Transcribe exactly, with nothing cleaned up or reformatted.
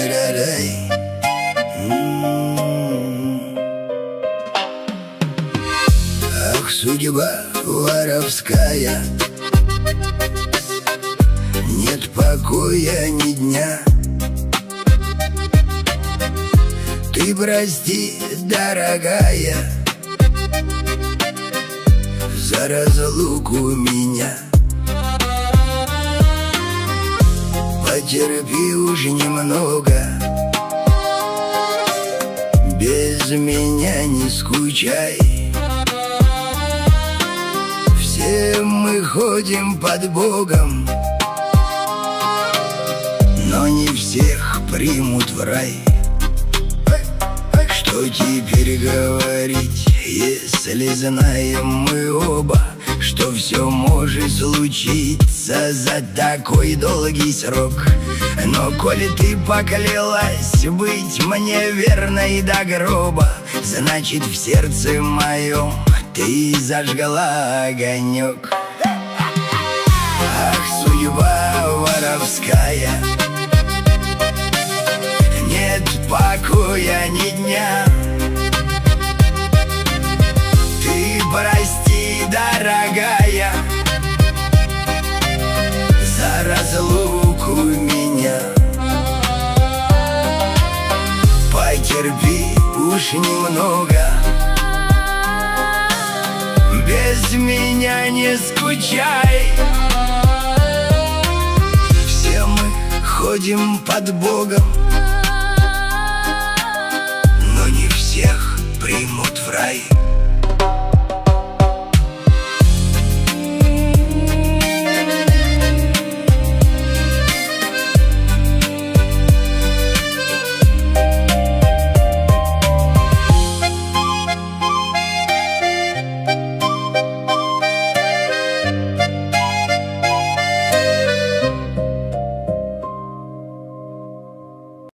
Ай-ра-рай. Ах, судьба воровская, нет покоя ни дня. Ты прости, дорогая, за разлуку меня. Потерпи уж немного, без меня не скучай. Все мы ходим под Богом, но не всех примут в рай. Что теперь говорить, если знаем мы оба, что все может случиться за такой долгий срок? Но коли ты поклялась быть мне верной до гроба, значит в сердце моем ты зажгла огонек. Ах, судьба воровская, нет покоя ни дня. Ты прости, дорогая, за разлуку меня. Потерпи уж немного, без меня не скучай. Все мы ходим под Богом, но не всех примут в рай.